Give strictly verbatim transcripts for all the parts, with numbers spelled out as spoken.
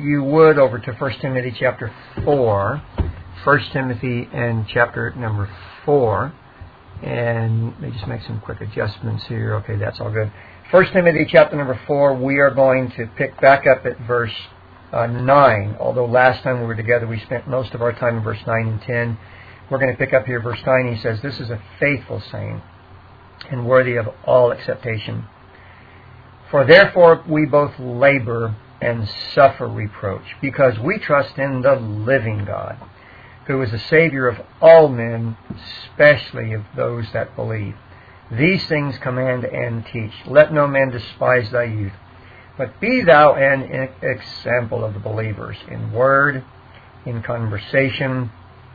you would, over to First Timothy chapter four. First Timothy and chapter number four. And let me just make some quick adjustments here. Okay, that's all good. First Timothy chapter number four, we are going to pick back up at verse uh, nine. Although last time we were together, we spent most of our time in verse nine and ten. We're going to pick up here verse nine. He says, "This is a faithful saying and worthy of all acceptation. For therefore we both labor and suffer reproach, because we trust in the living God, who is the Savior of all men, especially of those that believe. These things command and teach. Let no man despise thy youth, but be thou an example of the believers in word, in conversation,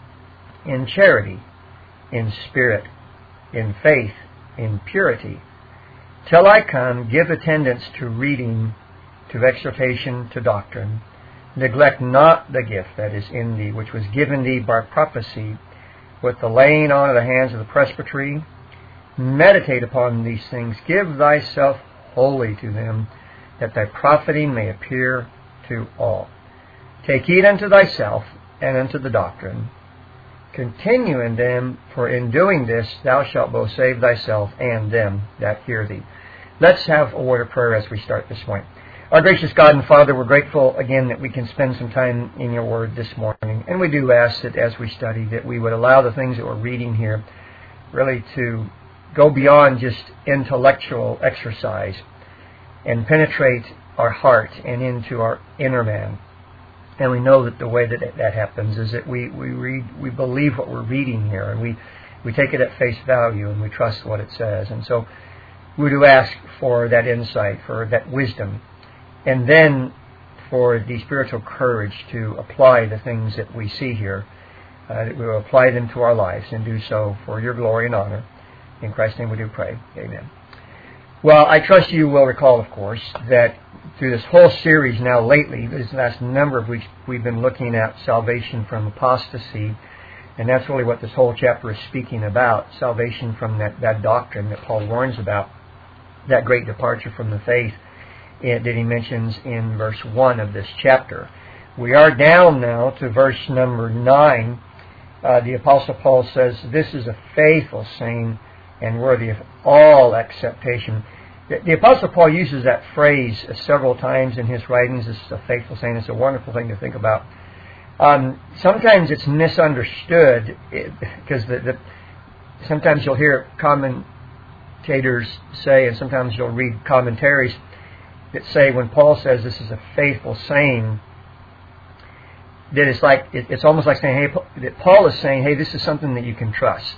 in charity, in spirit, in faith, in purity. Till I come, give attendance to reading, to exhortation, to doctrine. Neglect not the gift that is in thee, which was given thee by prophecy, with the laying on of the hands of the presbytery. Meditate upon these things. Give thyself wholly to them, that thy profiting may appear to all. Take heed unto thyself and unto the doctrine. Continue in them, for in doing this thou shalt both save thyself and them that hear thee." Let's have a word of prayer as we start this morning. Our gracious God and Father, we're grateful again that we can spend some time in your word this morning. And we do ask that as we study, that we would allow the things that we're reading here really to go beyond just intellectual exercise and penetrate our heart and into our inner man. And we know that the way that that happens is that we, we read, we believe what we're reading here, and we, we take it at face value, and we trust what it says. And so we do ask for that insight, for that wisdom, and then for the spiritual courage to apply the things that we see here, uh, that we will apply them to our lives and do so for your glory and honor. In Christ's name we do pray. Amen. Well, I trust you will recall, of course, that through this whole series now lately, this last number of weeks, we've been looking at salvation from apostasy. And that's really what this whole chapter is speaking about, salvation from that, that doctrine that Paul warns about, that great departure from the faith that he mentions in verse one of this chapter. We are down now to verse number nine. Uh, the Apostle Paul says, "This is a faithful saying and worthy of all acceptation." The, the Apostle Paul uses that phrase uh, several times in his writings. This is a faithful saying. It's a wonderful thing to think about. Um, sometimes it's misunderstood because the, the, sometimes you'll hear commentators say, and sometimes you'll read commentaries that say when Paul says this is a faithful saying, that it's like it, it's almost like saying, hey, that Paul is saying, hey, this is something that you can trust.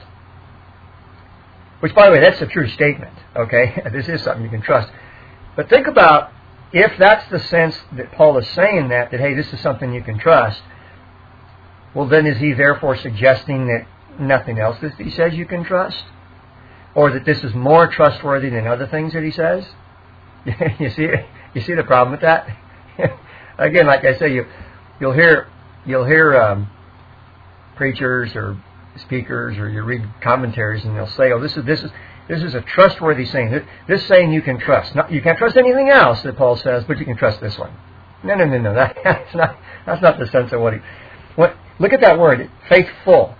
Which, by the way, that's a true statement. Okay, this is something you can trust. But think about if that's the sense that Paul is saying that, that hey, this is something you can trust. Well, then is he therefore suggesting that nothing else that he says you can trust, or that this is more trustworthy than other things that he says? you see, you see the problem with that. Again, like I say, you you'll hear you'll hear um, preachers or speakers, or you read commentaries, and they'll say, "Oh, this is this is this is a trustworthy saying. This, this saying you can trust. Not, you can't trust anything else that Paul says, but you can trust this one." No, no, no, no. That, that's not that's not the sense of what he. What look at that word, faithful.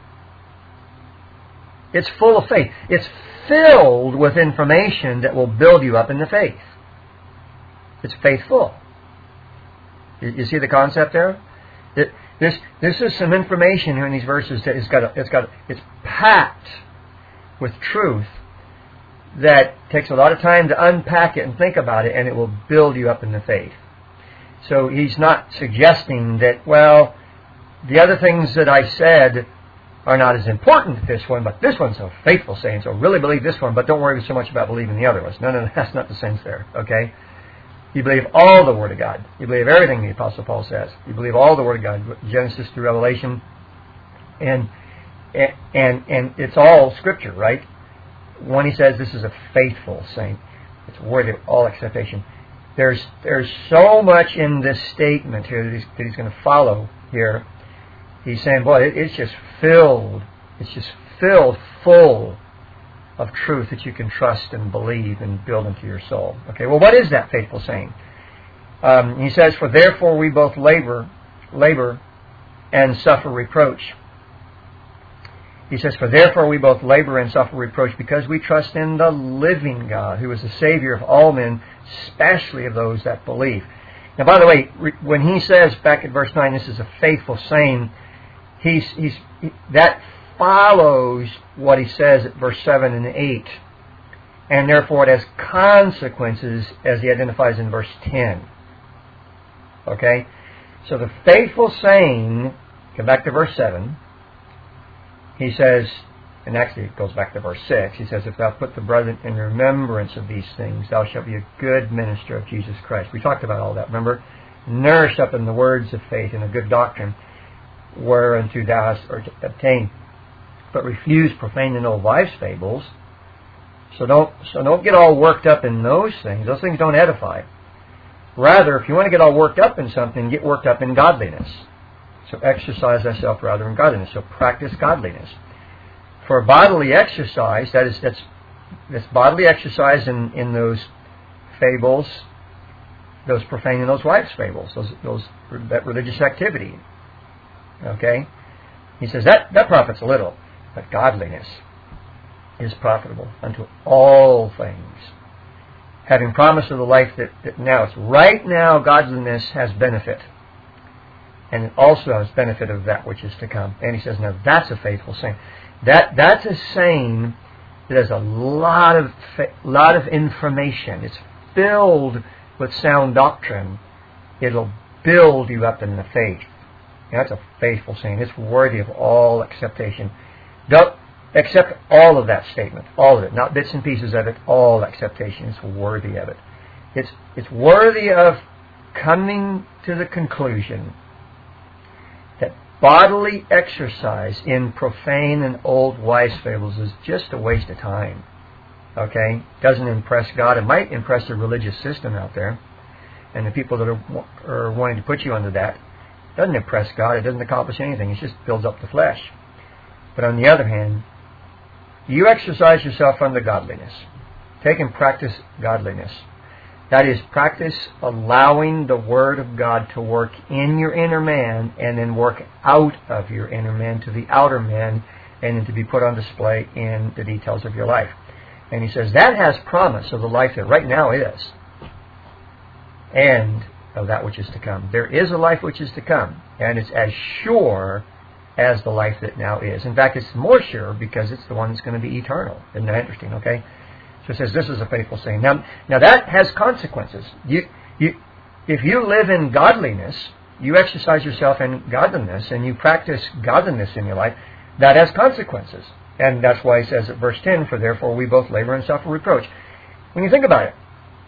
It's full of faith. It's filled with information that will build you up in the faith. It's faithful. You, you see the concept there? It, this this is some information here in these verses that it's got a, it's got a, it's packed with truth that takes a lot of time to unpack it and think about it, and it will build you up in the faith. So he's not suggesting that, well, the other things that I said are not as important as this one, but this one's a faithful saying, so really believe this one, but don't worry so much about believing the other ones. No, no, that's not the sense there, okay? You believe all the Word of God. You believe everything the Apostle Paul says. You believe all the Word of God, Genesis to Revelation, and and and it's all Scripture, right? When he says this is a faithful saying, it's worthy of all acceptation. There's there's so much in this statement here that he's, that he's going to follow here. He's saying, boy, it, it's just filled. It's just filled full of truth that you can trust and believe and build into your soul. Okay, well, what is that faithful saying? Um, he says, "For therefore we both labor, labor and suffer reproach." He says, "For therefore we both labor and suffer reproach because we trust in the living God, who is the Savior of all men, especially of those that believe." Now, by the way, when he says back at verse nine, this is a faithful saying, he's, he's, he, that follows what he says at verse seven and eight. And therefore it has consequences as he identifies in verse ten. Okay? So the faithful saying, come back to verse seven, he says, and actually it goes back to verse six, he says, "If thou put the brethren in remembrance of these things, thou shalt be a good minister of Jesus Christ." We talked about all that, remember? "Nourished up in the words of faith and a good doctrine, whereunto thou hast obtained. But refuse profane and old wives' fables." So don't, so don't get all worked up in those things. Those things don't edify. Rather, if you want to get all worked up in something, get worked up in godliness. So exercise thyself rather in godliness. So practice godliness. For bodily exercise, that is, that's, that's bodily exercise in, in those fables, those profane and those wives' fables, those, those, that religious activity. Okay? He says that, that profits a little, but godliness is profitable unto all things, having promise of the life that, that now is. Right now, godliness has benefit, and it also has benefit of that which is to come. And he says, now that's a faithful saying. That that's a saying that has a lot of lot of information. It's filled with sound doctrine. It'll build you up in the faith. And that's a faithful saying. It's worthy of all acceptation. Don't accept all of that statement, all of it, not bits and pieces of it. All acceptation is worthy of it. It's it's worthy of coming to the conclusion that bodily exercise in profane and old wives' fables is just a waste of time. Okay? Doesn't impress God. It might impress the religious system out there, and the people that are, are wanting to put you under that. It doesn't impress God. It doesn't accomplish anything. It just builds up the flesh. But on the other hand, you exercise yourself unto godliness. Take and practice godliness. That is, practice allowing the Word of God to work in your inner man and then work out of your inner man to the outer man and then to be put on display in the details of your life. And he says that has promise of the life that right now is and of that which is to come. There is a life which is to come, and it's as sure as the life that now is. In fact, it's more sure because it's the one that's going to be eternal. Isn't that interesting? Okay? So it says this is a faithful saying. Now, now that has consequences. You, you, if you live in godliness, you exercise yourself in godliness, and you practice godliness in your life, that has consequences. And that's why he says at verse ten, "For therefore we both labor and suffer reproach." When you think about it,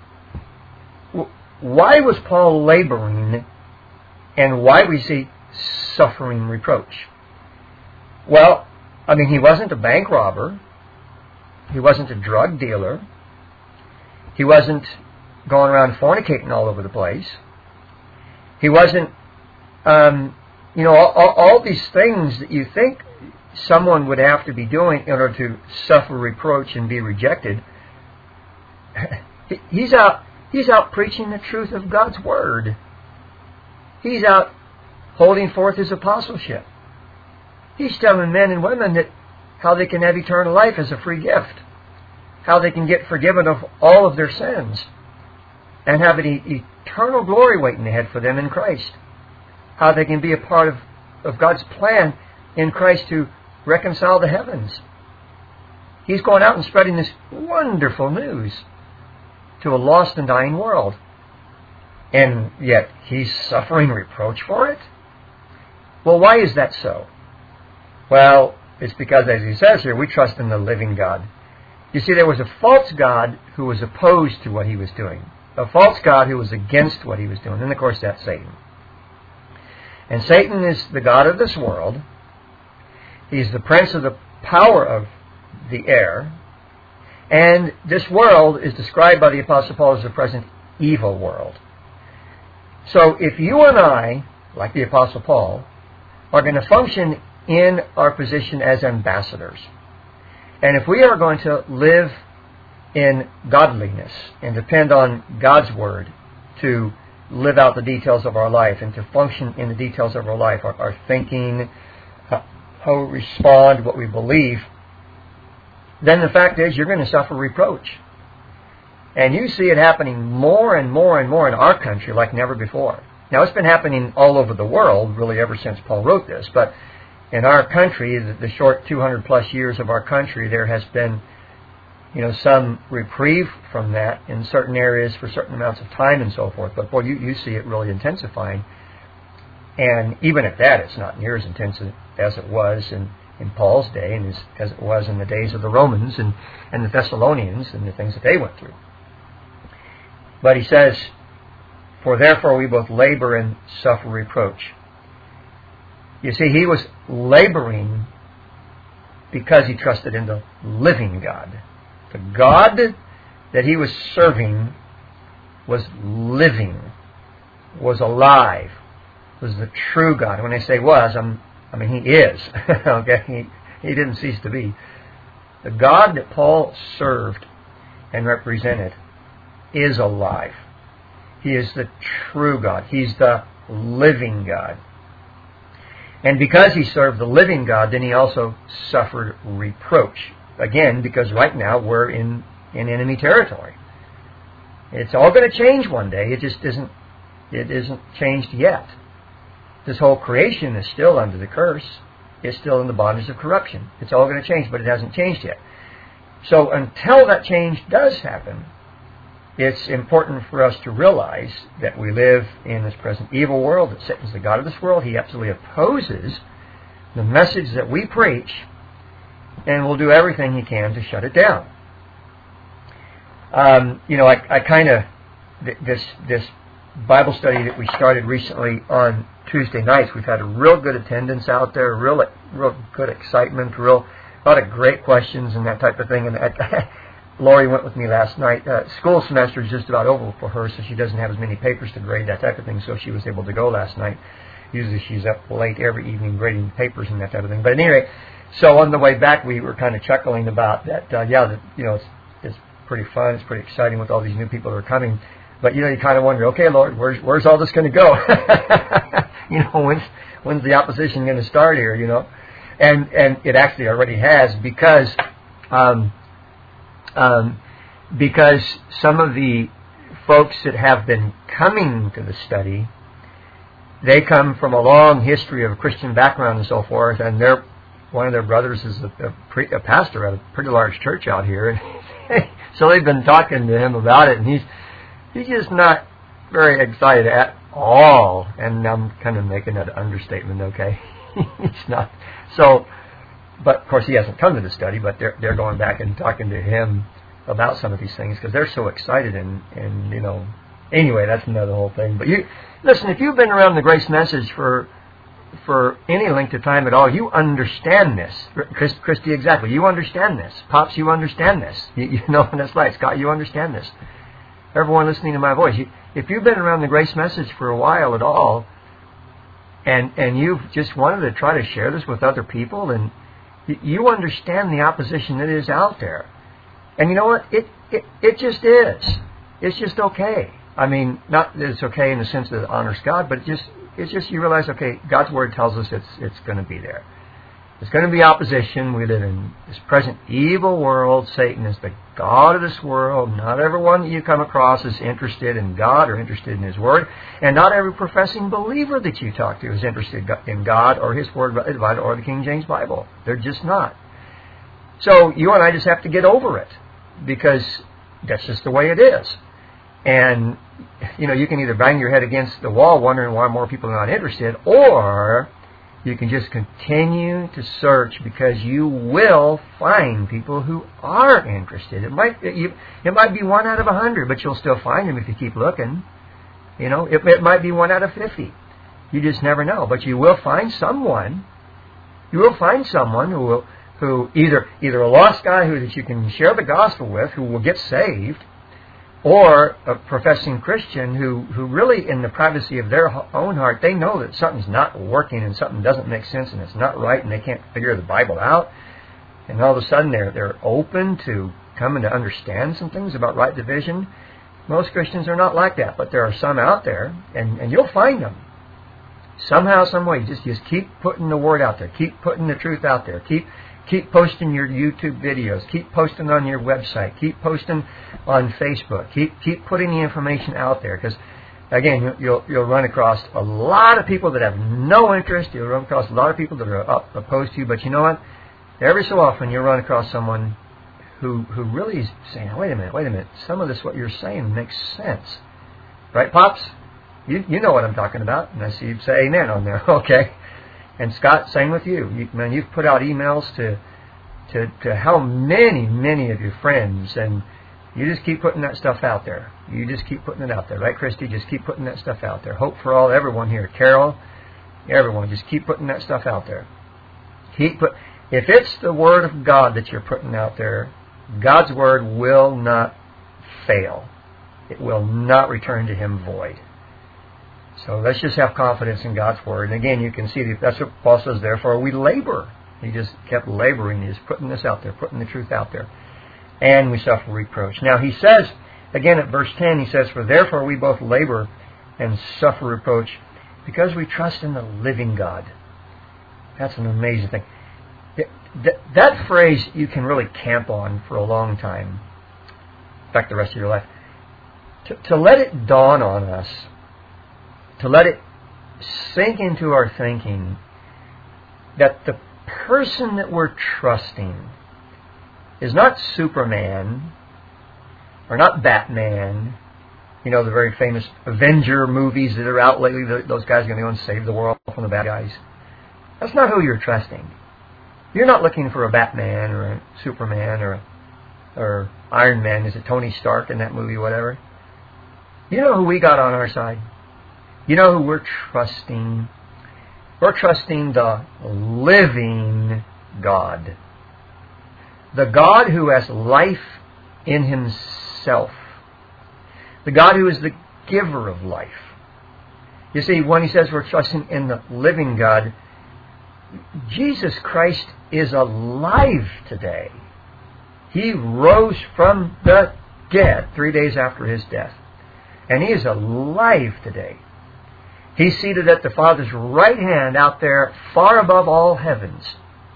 why was Paul laboring, and why was he suffering reproach? Well, I mean, he wasn't a bank robber. He wasn't a drug dealer. He wasn't going around fornicating all over the place. He wasn't, um, you know, all, all these things that you think someone would have to be doing in order to suffer reproach and be rejected. He's out, he's out preaching the truth of God's Word. He's out holding forth his apostleship. He's telling men and women that how they can have eternal life as a free gift, how they can get forgiven of all of their sins, and have an e- eternal glory waiting ahead for them in Christ, how they can be a part of, of God's plan in Christ to reconcile the heavens. He's going out and spreading this wonderful news to a lost and dying world, and yet he's suffering reproach for it? Well, why is that so? Well, it's because, as he says here, we trust in the living God. You see, there was a false God who was opposed to what he was doing. A false God who was against what he was doing. And, of course, that's Satan. And Satan is the god of this world. He's the prince of the power of the air. And this world is described by the Apostle Paul as the present evil world. So if you and I, like the Apostle Paul, are going to function in our position as ambassadors, and if we are going to live in godliness and depend on God's Word to live out the details of our life and to function in the details of our life, our, our thinking, how we respond, what we believe, then the fact is you're going to suffer reproach. And you see it happening more and more and more in our country like never before. Now, it's been happening all over the world, really, ever since Paul wrote this. But in our country, the, the short two hundred plus years of our country, there has been, you know, some reprieve from that in certain areas for certain amounts of time and so forth. But, boy, you, you see it really intensifying. And even at that, it's not near as intensive as it was in, in Paul's day and as, as it was in the days of the Romans and, and the Thessalonians and the things that they went through. But he says, for therefore we both labor and suffer reproach. You see, he was laboring because he trusted in the living God. The God that he was serving was living, was alive, was the true God. When I say was, I'm, I mean he is. Okay, he, he didn't cease to be. The God that Paul served and represented is alive. He is the true God. He's the living God. And because he served the living God, then he also suffered reproach. Again, because right now we're in, in enemy territory. It's all going to change one day. It just isn't, it isn't changed yet. This whole creation is still under the curse. It's still in the bondage of corruption. It's all going to change, but it hasn't changed yet. So until that change does happen, it's important for us to realize that we live in this present evil world, that Satan's the God of this world. He absolutely opposes the message that we preach and will do everything he can to shut it down. Um, you know, I, I kind of, this this Bible study that we started recently on Tuesday nights, we've had a real good attendance out there, real real good excitement, real a lot of great questions and that type of thing. And I, Lori went with me last night. Uh, school semester is just about over for her, so she doesn't have as many papers to grade, that type of thing, so she was able to go last night. Usually she's up late every evening grading papers and that type of thing. But anyway, so on the way back we were kind of chuckling about that. Uh, yeah, that, you know, it's, it's pretty fun, it's pretty exciting with all these new people that are coming. But, you know, you kind of wonder, okay, Lord, where's, where's all this going to go? You know, when's, when's the opposition going to start here, you know? And, and it actually already has, because... Um, Um, because some of the folks that have been coming to the study, they come from a long history of Christian background and so forth, and they're, one of their brothers is a, a, pre, a pastor at a pretty large church out here, and so they've been talking to him about it, and he's he's just not very excited at all, and I'm kind of making that understatement, okay? He's not. So, but of course he hasn't come to the study, but they're they're going back and talking to him about some of these things because they're so excited, and and you know, anyway, that's another whole thing. But you listen, if you've been around the grace message for for any length of time at all, you understand this. Chris, Christy, exactly, you understand this. Pops, you understand this. You, you know what it's like. Scott, you understand this. Everyone listening to my voice, you, if you've been around the grace message for a while at all, and and you've just wanted to try to share this with other people, and you understand the opposition that is out there. And you know what? It, it it just is. It's just okay. I mean, not that it's okay in the sense that it honors God, but it just it's just you realize, okay, God's Word tells us it's it's going to be there. There's going to be opposition. We live in this present evil world. Satan is the god of this world. Not everyone that you come across is interested in God or interested in His Word. And not every professing believer that you talk to is interested in God or His Word or the King James Bible. They're just not. So you and I just have to get over it, because that's just the way it is. And, you know, you can either bang your head against the wall wondering why more people are not interested, or you can just continue to search, because you will find people who are interested. It might you, it might be one out of a hundred, but you'll still find them if you keep looking. You know, it, it might be one out of fifty. You just never know. But you will find someone. You will find someone who will, who either either a lost guy who that you can share the gospel with, who will get saved, or a professing Christian who, who really, in the privacy of their own heart, they know that something's not working and something doesn't make sense and it's not right and they can't figure the Bible out. And all of a sudden they're they're open to coming to understand some things about right division. Most Christians are not like that, but there are some out there, and, and you'll find them. Somehow, some way, just, just keep putting the word out there. Keep putting the truth out there. Keep keep posting your YouTube videos. Keep posting on your website. Keep posting on Facebook. Keep keep putting the information out there, because again, you'll you'll run across a lot of people that have no interest. You'll run across a lot of people that are up, opposed to you. But you know what? Every so often, you'll run across someone who who really is saying, "Wait a minute, wait a minute. Some of this, what you're saying, makes sense." Right, Pops? You you know what I'm talking about. And I see you say amen on there. Okay. And Scott, same with you. you man, you've put out emails to to to how many, many of your friends, and you just keep putting that stuff out there. You just keep putting it out there. Right, Christy? Just keep putting that stuff out there. Hope for all, everyone here. Carol, everyone, just keep putting that stuff out there. Keep put. If it's the Word of God that you're putting out there, God's Word will not fail. It will not return to Him void. So let's just have confidence in God's Word. And again, you can see that that's what Paul says, therefore we labor. He just kept laboring. He's putting this out there, putting the truth out there. And we suffer reproach. Now he says, again at verse ten, he says, for therefore we both labor and suffer reproach because we trust in the living God. That's an amazing thing. That phrase you can really camp on for a long time. In fact, the rest of your life. To, to let it dawn on us, to let it sink into our thinking that the person that we're trusting is not Superman or not Batman, you know, the very famous Avenger movies that are out lately, those guys are going to go and save the world from the bad guys. That's not who you're trusting. You're not looking for a Batman or a Superman or a, or Iron Man. Is it Tony Stark in that movie, whatever? You know who we got on our side? You know who we're trusting? We're trusting the living God. The God who has life in Himself. The God who is the giver of life. You see, when He says we're trusting in the living God, Jesus Christ is alive today. He rose from the dead three days after His death. And He is alive today. He's seated at the Father's right hand out there, far above all heavens.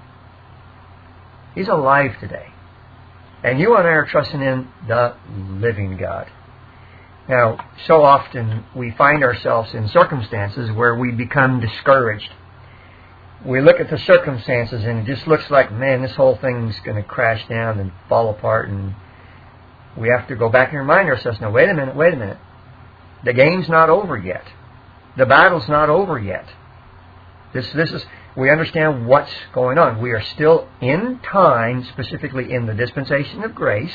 He's alive today. And you and I are trusting in the living God. Now, so often we find ourselves in circumstances where we become discouraged. We look at the circumstances and it just looks like, man, this whole thing's going to crash down and fall apart. And we have to go back and remind ourselves, no, wait a minute, wait a minute. The game's not over yet. The battle's not over yet. This, this is, we understand what's going on. We are still in time, specifically in the dispensation of grace.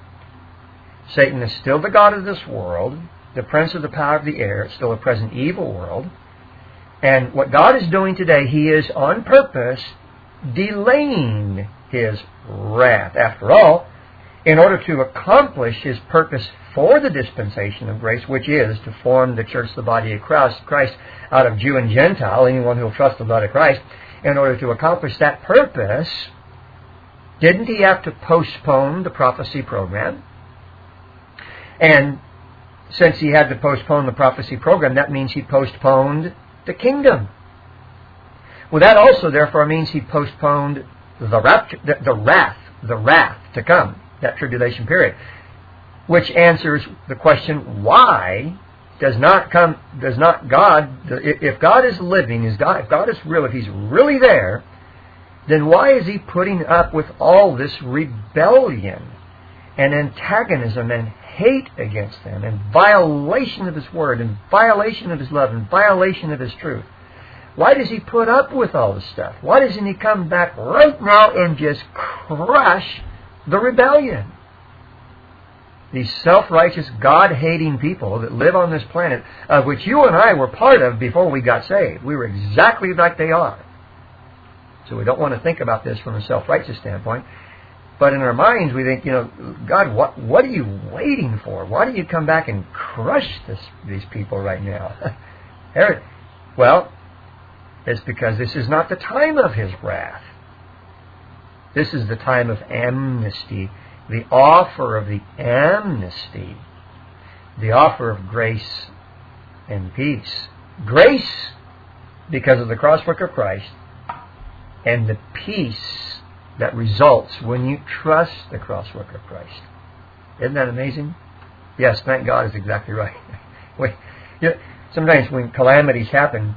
Satan is still the god of this world, the prince of the power of the air. It's still a present evil world. And what God is doing today, He is on purpose delaying His wrath. After all, in order to accomplish His purpose for the dispensation of grace, which is to form the church, the body of Christ, Christ out of Jew and Gentile, anyone who will trust the blood of Christ, in order to accomplish that purpose, didn't He have to postpone the prophecy program? And since He had to postpone the prophecy program, that means He postponed the kingdom. Well, that also, therefore, means He postponed the rapture, the, the wrath, the wrath to come, that tribulation period, which answers the question: why does not come? Does not God? If God is living, is God? If God is real, if He's really there, then why is He putting up with all this rebellion and antagonism and hate against them, and violation of His word, and violation of His love, and violation of His truth? Why does He put up with all this stuff? Why doesn't He come back right now and just crush the rebellion? These self-righteous, God-hating people that live on this planet, of which you and I were part of before we got saved. We were exactly like they are. So we don't want to think about this from a self-righteous standpoint. But in our minds, we think, you know, God, what what are you waiting for? Why don't you come back and crush this, these people right now? Well, it's because this is not the time of His wrath. This is the time of amnesty, the offer of the amnesty. the offer of grace and peace. Grace because of the cross work of Christ, and the peace that results when you trust the cross work of Christ. Isn't that amazing? Yes, thank God is exactly right. we, you know, sometimes when calamities happen,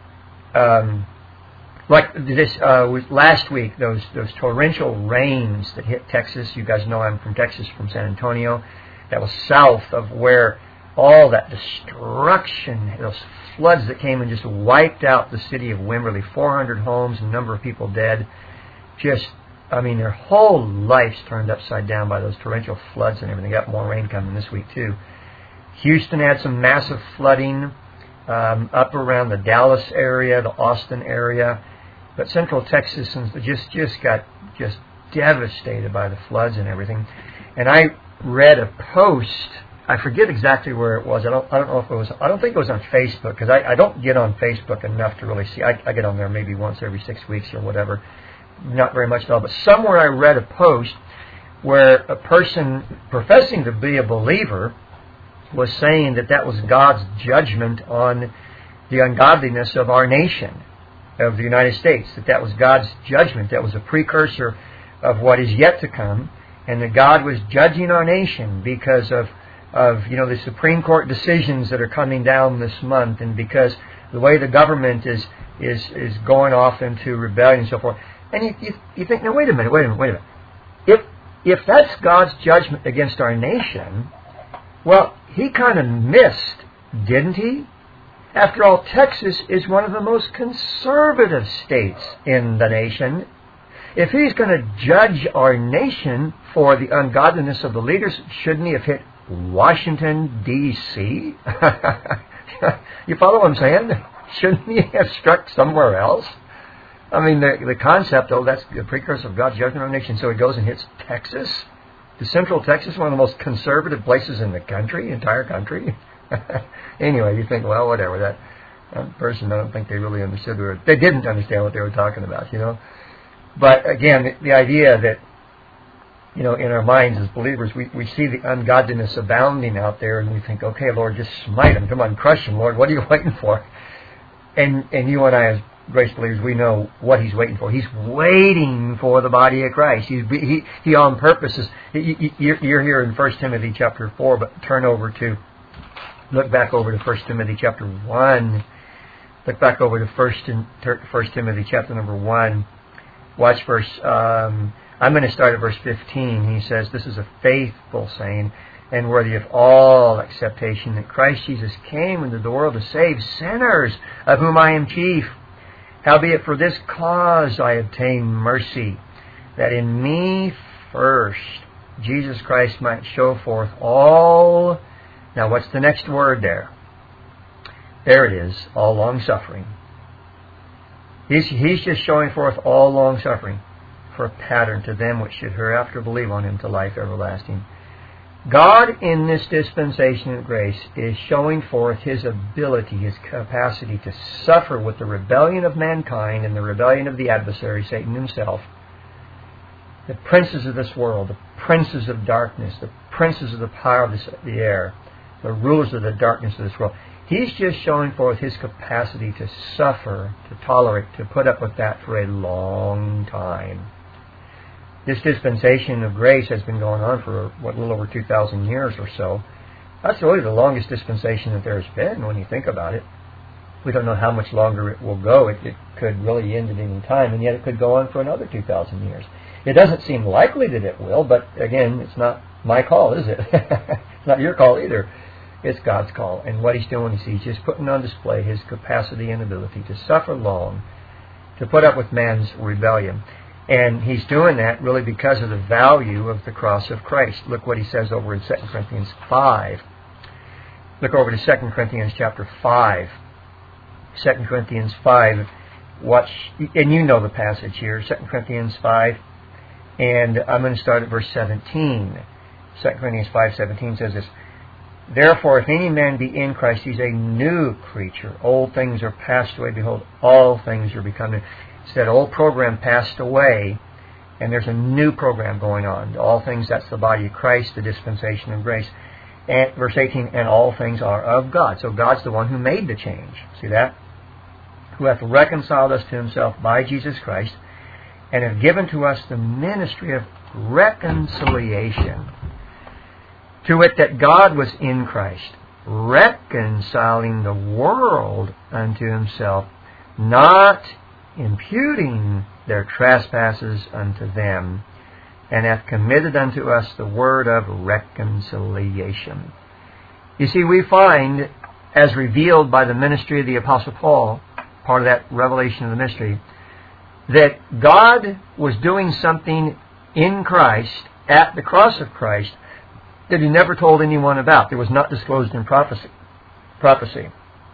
um, like this uh, last week, those those torrential rains that hit Texas. You guys know I'm from Texas, from San Antonio. That was south of where all that destruction, those floods that came and just wiped out the city of Wimberley. four hundred homes, a number of people dead. Just, I mean, their whole lives turned upside down by those torrential floods and everything. Got more rain coming this week too. Houston had some massive flooding um, up around the Dallas area, the Austin area. But Central Texas just just got just devastated by the floods and everything. And I read a post. I forget exactly where it was. I don't. I don't know if it was. I don't think it was on Facebook, because I, I don't get on Facebook enough to really see. I, I get on there maybe once every six weeks or whatever. Not very much at all. But somewhere I read a post where a person professing to be a believer was saying that that was God's judgment on the ungodliness of our nation, of the United States, that that was God's judgment, that was a precursor of what is yet to come, and that God was judging our nation because of, of you know, the Supreme Court decisions that are coming down this month, and because the way the government is is is going off into rebellion and so forth. And you, you, you think, now wait a minute, wait a minute, wait a minute. If if that's God's judgment against our nation, well, he kind of missed, didn't he? After all, Texas is one of the most conservative states in the nation. If he's going to judge our nation for the ungodliness of the leaders, shouldn't he have hit Washington, D C? You follow what I'm saying? Shouldn't he have struck somewhere else? I mean, the, the concept, oh, that's the precursor of God's judgment on our nation, so he goes and hits Texas? The Central Texas, one of the most conservative places in the country, entire country? Anyway, you think, well, whatever. That, that person, I don't think they really understood. Or they didn't understand what they were talking about, you know. But again, the, the idea that, you know, in our minds as believers, we, we see the ungodliness abounding out there, and we think, okay, Lord, just smite them. Come on, crush them, Lord. What are you waiting for? And and you and I, as grace believers, we know what He's waiting for. He's waiting for the body of Christ. He's, he he on purpose is. You're, you're here in First Timothy chapter four, but turn over to. Look back over to First Timothy chapter one. Look back over to First First Timothy chapter number one. Watch verse. Um, I'm going to start at verse fifteen. He says, "This is a faithful saying and worthy of all acceptation, that Christ Jesus came into the world to save sinners, of whom I am chief. Howbeit for this cause I obtain mercy, that in me first Jesus Christ might show forth all." Now, what's the next word there? There it is, all long-suffering. He's, he's just showing forth all long-suffering for a pattern to them which should hereafter believe on Him to life everlasting. God, in this dispensation of grace, is showing forth His ability, His capacity to suffer with the rebellion of mankind and the rebellion of the adversary, Satan himself, the princes of this world, the princes of darkness, the princes of the power of this, the air, the rulers of the darkness of this world. He's just showing forth His capacity to suffer, to tolerate, to put up with that for a long time. This dispensation of grace has been going on for, what, a little over two thousand years or so. That's really the longest dispensation that there's been when you think about it. We don't know how much longer it will go. It, it could really end at any time, and yet it could go on for another two thousand years. It doesn't seem likely that it will, but again, it's not my call, is it? It's not your call either. It's God's call. And what He's doing is He's just putting on display His capacity and ability to suffer long, to put up with man's rebellion. And He's doing that really because of the value of the cross of Christ. Look what He says over in Second Corinthians five. Look over to Second Corinthians chapter five. Second Corinthians five. Watch, and you know the passage here. Second Corinthians five. And I'm going to start at verse seventeen. Second Corinthians five seventeen says this: "Therefore, if any man be in Christ, he's a new creature. Old things are passed away. Behold, all things are become new." It's that old program passed away, and there's a new program going on. All things, that's the body of Christ, the dispensation of grace. And verse eighteen, and all things are of God. So God's the one who made the change. See that? Who hath reconciled us to himself by Jesus Christ, and have given to us the ministry of reconciliation. To wit, that God was in Christ, reconciling the world unto himself, not imputing their trespasses unto them, and hath committed unto us the word of reconciliation. You see, we find, as revealed by the ministry of the Apostle Paul, part of that revelation of the mystery, that God was doing something in Christ, at the cross of Christ, that he never told anyone about. It was not disclosed in prophecy. prophecy.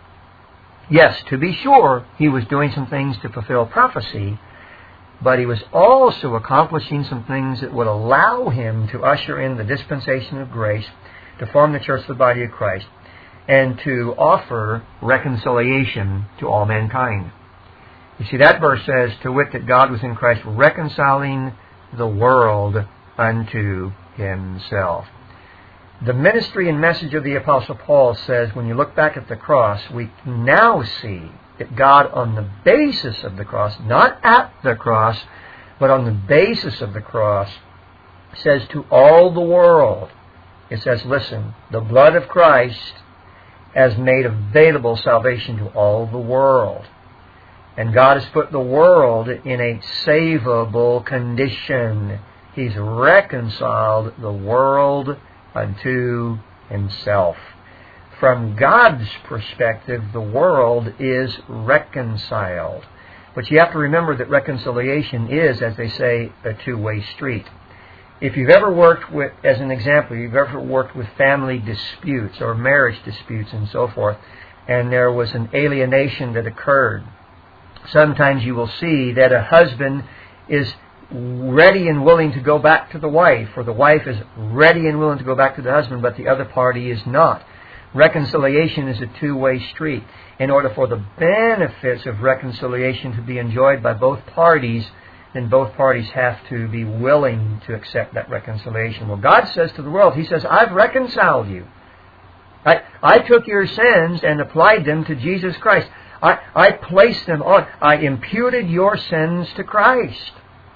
Yes, to be sure, he was doing some things to fulfill prophecy, but he was also accomplishing some things that would allow him to usher in the dispensation of grace, to form the church, the body of Christ, and to offer reconciliation to all mankind. You see, that verse says, to wit, that God was in Christ reconciling the world unto himself. The ministry and message of the Apostle Paul says, when you look back at the cross, we now see that God, on the basis of the cross, not at the cross, but on the basis of the cross, says to all the world, it says, listen, the blood of Christ has made available salvation to all the world. And God has put the world in a savable condition. He's reconciled the world unto himself. From God's perspective, the world is reconciled. But you have to remember that reconciliation is, as they say, a two-way street. If you've ever worked with, as an example, you've ever worked with family disputes or marriage disputes and so forth, and there was an alienation that occurred, sometimes you will see that a husband is ready and willing to go back to the wife, or the wife is ready and willing to go back to the husband, but the other party is not. Reconciliation is a two-way street. In order for the benefits of reconciliation to be enjoyed by both parties, then both parties have to be willing to accept that reconciliation. Well, God says to the world, He says, I've reconciled you. I, I took your sins and applied them to Jesus Christ. I, I placed them on. I imputed your sins to Christ.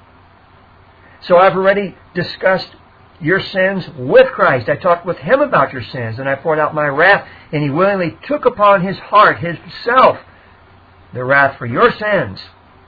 So I've already discussed your sins with Christ. I talked with Him about your sins, and I poured out my wrath, and He willingly took upon His heart, Himself, the wrath for your sins.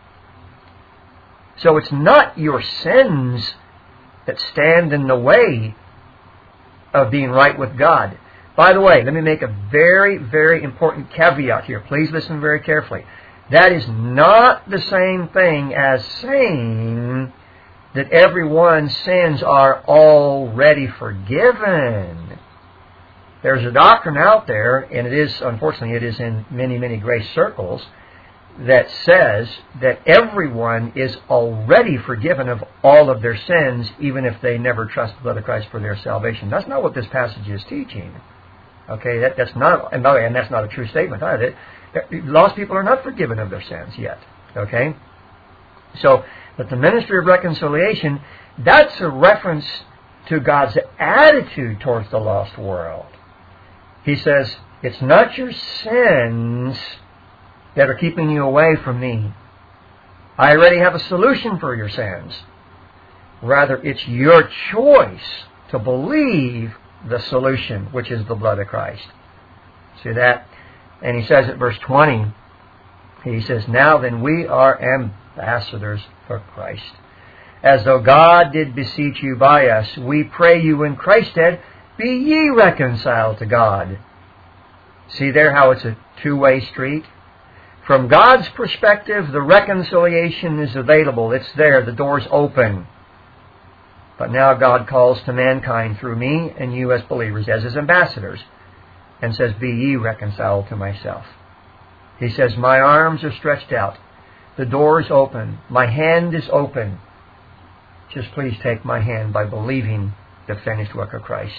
So it's not your sins that stand in the way of being right with God. By the way, let me make a very, very important caveat here. Please listen very carefully. That is not the same thing as saying that everyone's sins are already forgiven. There's a doctrine out there, and it is, unfortunately, it is in many, many grace circles, that says that everyone is already forgiven of all of their sins, even if they never trust the blood of Christ for their salvation. That's not what this passage is teaching. Okay, that, that's not, and by the way, and that's not a true statement either. Lost people are not forgiven of their sins yet. Okay? So, but the ministry of reconciliation, that's a reference to God's attitude towards the lost world. He says, it's not your sins that are keeping you away from me. I already have a solution for your sins. Rather, it's your choice to believe the solution, which is the blood of Christ. See that? And he says at verse twenty, he says, now then we are ambassadors for Christ. As though God did beseech you by us, we pray you in Christ's stead, be ye reconciled to God. See there how it's a two-way street? From God's perspective, the reconciliation is available. It's there. The door's open. But now God calls to mankind through me and you as believers, as His ambassadors, and says, be ye reconciled to myself. He says, my arms are stretched out. The door is open. My hand is open. Just please take my hand by believing the finished work of Christ.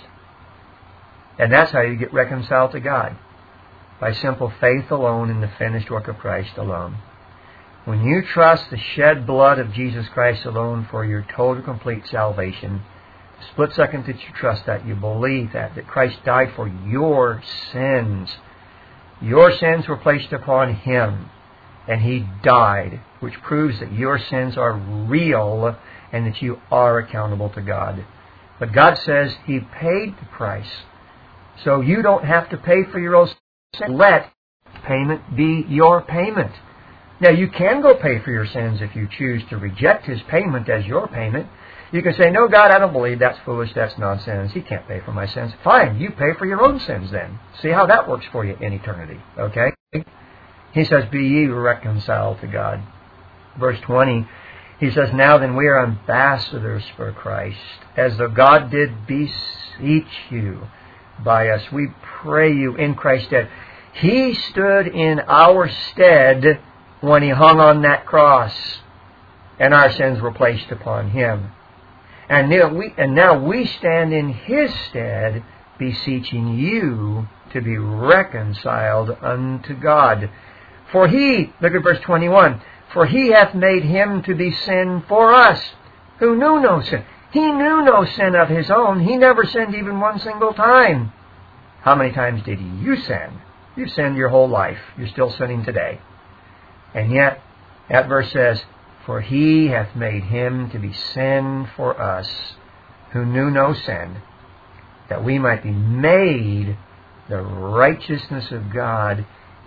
And that's how you get reconciled to God. By simple faith alone in the finished work of Christ alone. When you trust the shed blood of Jesus Christ alone for your total complete salvation, split second that you trust that, you believe that, that Christ died for your sins. Your sins were placed upon Him, and He died, which proves that your sins are real and that you are accountable to God. But God says He paid the price, so you don't have to pay for your own sins. Let payment be your payment. Now, you can go pay for your sins if you choose to reject His payment as your payment. You can say, no, God, I don't believe. That's foolish. That's nonsense. He can't pay for my sins. Fine, you pay for your own sins then. See how that works for you in eternity. Okay? He says, be ye reconciled to God. Verse twenty, He says, now then we are ambassadors for Christ, as though God did beseech you by us. We pray you in Christ's stead. He stood in our stead when He hung on that cross, and our sins were placed upon Him. And now we, and now we stand in His stead, beseeching you to be reconciled unto God. For He, look at verse twenty-one, for He hath made Him to be sin for us, who knew no sin. He knew no sin of His own. He never sinned even one single time. How many times did you sin? You've sinned your whole life. You're still sinning today. And yet, that verse says, for He hath made Him to be sin for us, who knew no sin, that we might be made the righteousness of God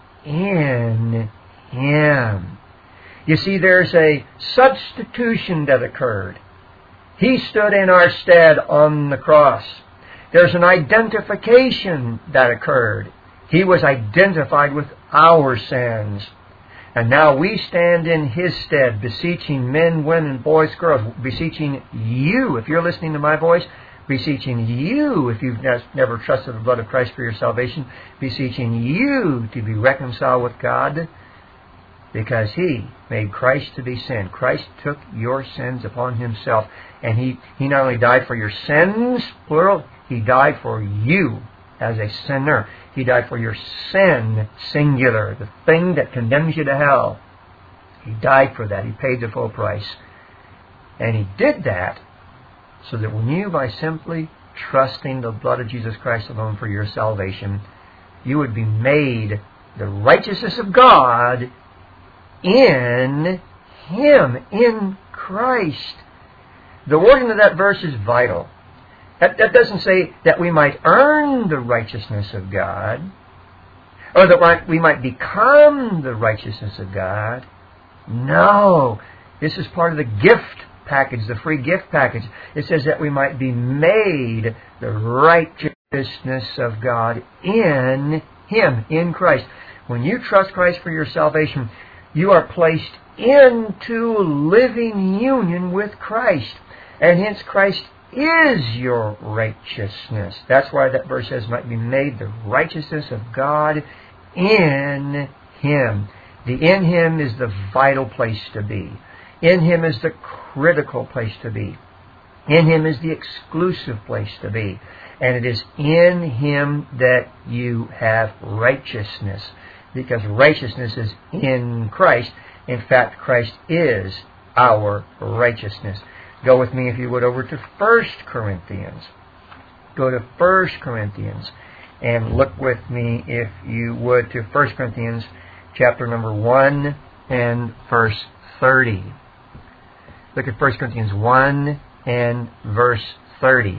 in Him. You see, there's a substitution that occurred. He stood in our stead on the cross. There's an identification that occurred. He was identified with our sins. And now we stand in His stead, beseeching men, women, boys, girls, beseeching you, if you're listening to my voice, beseeching you, if you've never trusted the blood of Christ for your salvation, beseeching you to be reconciled with God, because He made Christ to be sin. Christ took your sins upon Himself, and He, he not only died for your sins, plural, He died for you as a sinner. He died for your sin, singular, the thing that condemns you to hell. He died for that. He paid the full price. And He did that so that when you, by simply trusting the blood of Jesus Christ alone for your salvation, you would be made the righteousness of God in Him, in Christ. The wording of that verse is vital. That, that doesn't say that we might earn the righteousness of God, or that we might become the righteousness of God. No. This is part of the gift package, the free gift package. It says that we might be made the righteousness of God in Him, in Christ. When you trust Christ for your salvation, you are placed into living union with Christ. And hence Christ is your righteousness. That's why that verse says, might be made the righteousness of God in Him. The in Him is the vital place to be. In Him is the critical place to be. In Him is the exclusive place to be. And it is in Him that you have righteousness. Because righteousness is in Christ. In fact, Christ is our righteousness. Go with me, if you would, over to First Corinthians. Go to First Corinthians and look with me, if you would, to First Corinthians chapter number one and verse thirty. Look at First Corinthians one and verse thirty.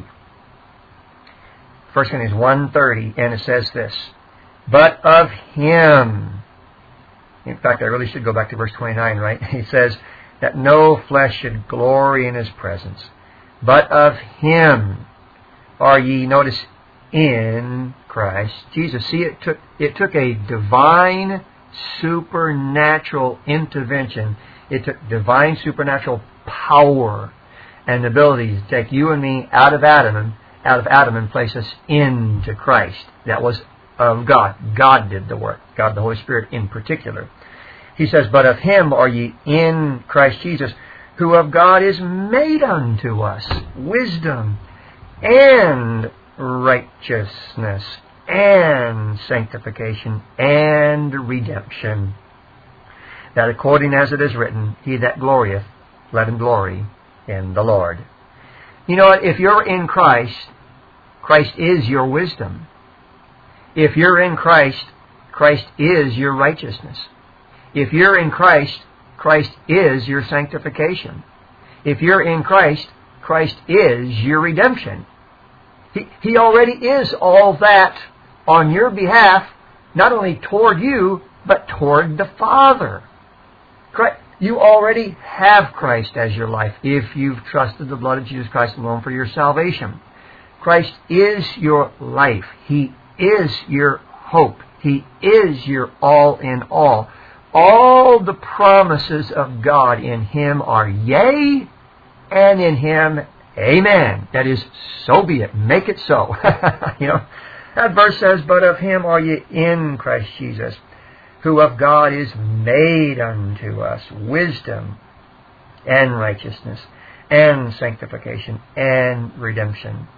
First Corinthians one thirty, and it says this, but of Him. In fact, I really should go back to verse twenty-nine, right? He says that no flesh should glory in His presence. But of Him are ye, notice, in Christ Jesus. See, it took it took a divine supernatural intervention. It took divine supernatural power and ability to take you and me out of Adam and out of Adam and place us into Christ. That was of God. God did the work. God, the Holy Spirit in particular. He says, but of Him are ye in Christ Jesus, who of God is made unto us wisdom and righteousness and sanctification and redemption, that according as it is written, he that glorieth, let him glory in the Lord. You know what? If you're in Christ, Christ is your wisdom. If you're in Christ, Christ is your righteousness. If you're in Christ, Christ is your sanctification. If you're in Christ, Christ is your redemption. He, he already is all that on your behalf, not only toward you, but toward the Father. Christ, you already have Christ as your life if you've trusted the blood of Jesus Christ alone for your salvation. Christ is your life. He is your hope. He is your all in all. All the promises of God in Him are yea, and in Him amen. That is, so be it. Make it so. You know, that verse says, but of Him are ye in Christ Jesus, who of God is made unto us wisdom and righteousness and sanctification and redemption.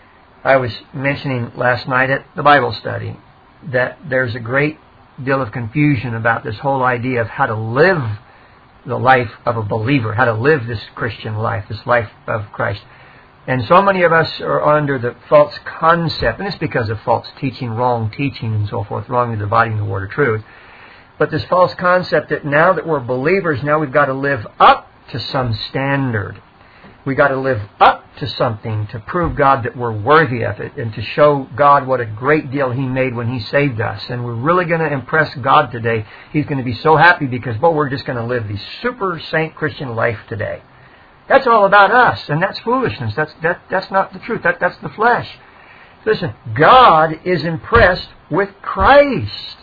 I was mentioning last night at the Bible study that there's a great deal of confusion about this whole idea of how to live the life of a believer, how to live this Christian life, this life of Christ. And so many of us are under the false concept, and it's because of false teaching, wrong teaching and so forth, wrongly dividing the word of truth. But this false concept that now that we're believers, now we've got to live up to some standard. We've got to live up to something to prove God that we're worthy of it and to show God what a great deal He made when He saved us. And we're really going to impress God today. He's going to be so happy because, well, we're just going to live the super saint Christian life today. That's all about us, and that's foolishness. That's that, that's not the truth. That, that's the flesh. Listen, God is impressed with Christ.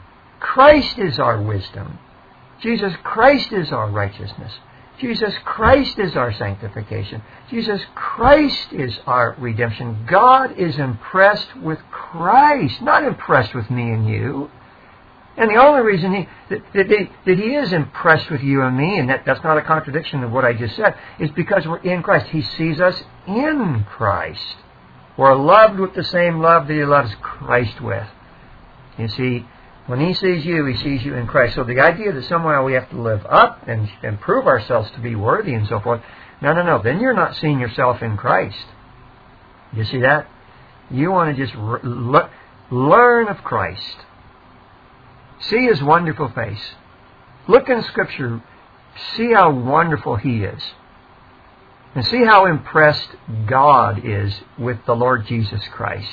Christ is our wisdom. Jesus Christ is our righteousness. Jesus Christ is our sanctification. Jesus Christ is our redemption. God is impressed with Christ, not impressed with me and you. And the only reason he, that, that, he, that He is impressed with you and me, and that, that's not a contradiction of what I just said, is because we're in Christ. He sees us in Christ. We're loved with the same love that He loves Christ with. You see, when He sees you, He sees you in Christ. So the idea that somehow we have to live up and, and prove ourselves to be worthy and so forth, no, no, no. Then you're not seeing yourself in Christ. You see that? You want to just re- learn of Christ. See His wonderful face. Look in Scripture. See how wonderful He is. And see how impressed God is with the Lord Jesus Christ.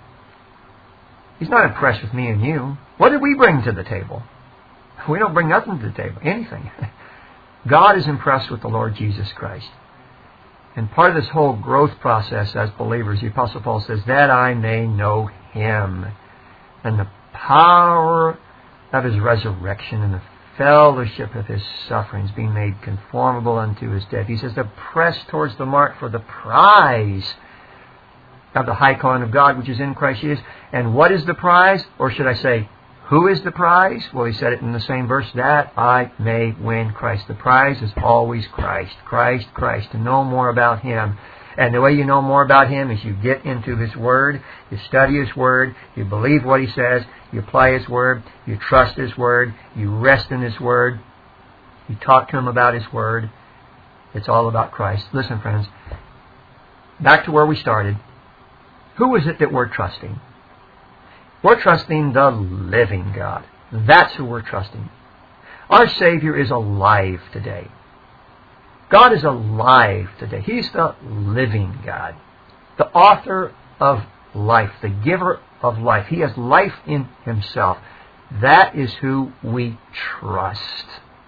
He's not impressed with me and you. What did we bring to the table? We don't bring nothing to the table. Anything. God is impressed with the Lord Jesus Christ. And part of this whole growth process as believers, the Apostle Paul says, that I may know Him and the power of His resurrection and the fellowship of His sufferings, being made conformable unto His death. He says, to press towards the mark for the prize of the high calling of God, which is in Christ Jesus. And what is the prize? Or should I say, who is the prize? Well, he said it in the same verse, that I may win Christ. The prize is always Christ. Christ, Christ. To know more about Him. And the way you know more about Him is you get into His Word, you study His Word, you believe what He says, you apply His Word, you trust His Word, you rest in His Word, you talk to Him about His Word. It's all about Christ. Listen, friends, back to where we started. Who is it that we're trusting? We're trusting the living God. That's who we're trusting. Our Savior is alive today. God is alive today. He's the living God. The author of life. The giver of life. He has life in Himself. That is who we trust.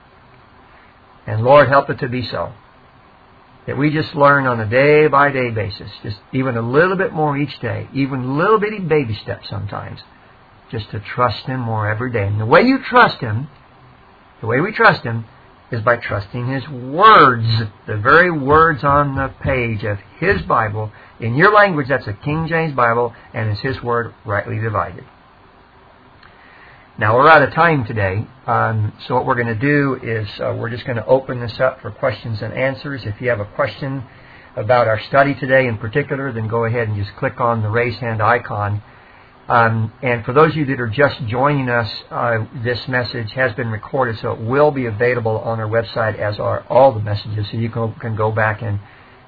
And Lord, help it to be so. That we just learn on a day-by-day basis, just even a little bit more each day, even little bitty baby steps sometimes, just to trust Him more every day. And the way you trust Him, the way we trust Him, is by trusting His words, the very words on the page of His Bible. In your language, that's a King James Bible, and it's His Word rightly divided. Now, we're out of time today, um, so what we're going to do is uh, we're just going to open this up for questions and answers. If you have a question about our study today in particular, then go ahead and just click on the raise hand icon. Um, and for those of you that are just joining us, uh, this message has been recorded, so it will be available on our website, as are all the messages, so you can, can go back and,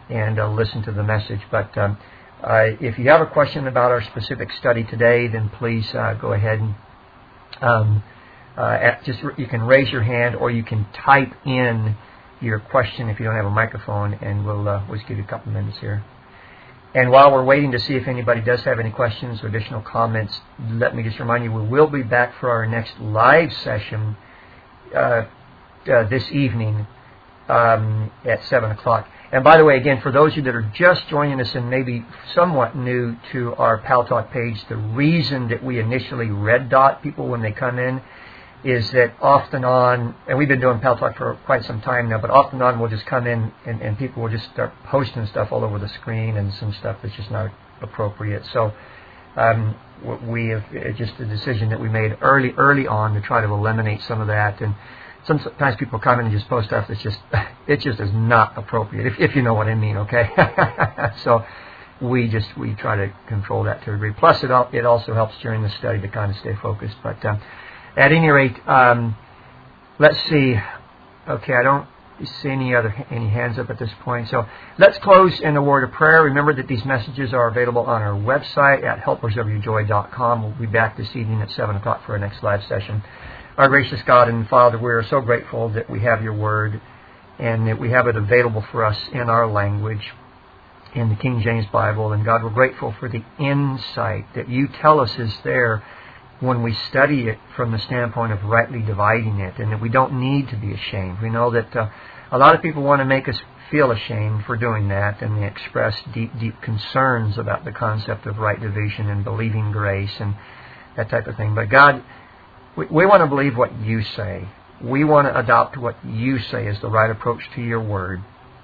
and uh, listen to the message. But um, uh, if you have a question about our specific study today, then please uh, go ahead and um, uh, at just you can raise your hand, or you can type in your question if you don't have a microphone, and we'll uh, we'll just give you a couple minutes here. And while we're waiting to see if anybody does have any questions or additional comments, let me just remind you, we will be back for our next live session uh, uh, this evening um, at seven o'clock. And by the way, again, for those of you that are just joining us and maybe somewhat new to our Pal Talk page, the reason that we initially red dot people when they come in is that off and on, and we've been doing Pal Talk for quite some time now, but off and on we'll just come in and, and people will just start posting stuff all over the screen and some stuff that's just not appropriate. So um, we have it's just a decision that we made early early on to try to eliminate some of that. And sometimes people come in and just post stuff that's just it just is not appropriate, if, if you know what I mean, okay? So we just we try to control that to a degree. Plus, it it also helps during the study to kind of stay focused. But um, at any rate, um, let's see. Okay, I don't see any other any hands up at this point. So let's close in a word of prayer. Remember that these messages are available on our website at helpers of your joy dot com. We'll be back this evening at seven o'clock for our next live session. Our gracious God and Father, we are so grateful that we have your word and that we have it available for us in our language, in the King James Bible. And God, we're grateful for the insight that you tell us is there when we study it from the standpoint of rightly dividing it, and that we don't need to be ashamed. We know that uh, a lot of people want to make us feel ashamed for doing that, and they express deep, deep concerns about the concept of right division and believing grace and that type of thing. But God, we, we want to believe what you say. We want to adopt what you say is the right approach to your word,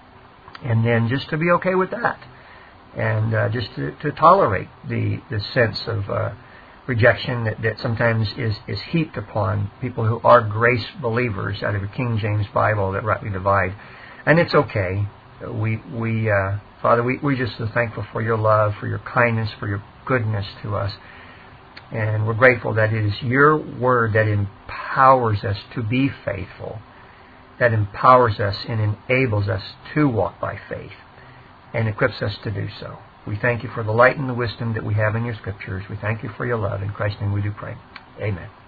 and then just to be okay with that, and uh, just to, to tolerate the, the sense of uh, rejection that, that sometimes is, is heaped upon people who are grace believers out of a King James Bible that rightly divide. And it's okay. We, we uh, Father, we, we just are thankful for your love, for your kindness, for your goodness to us. And we're grateful that it is your word that empowers us to be faithful, that empowers us and enables us to walk by faith, and equips us to do so. We thank you for the light and the wisdom that we have in your scriptures. We thank you for your love. In Christ's name we do pray. Amen.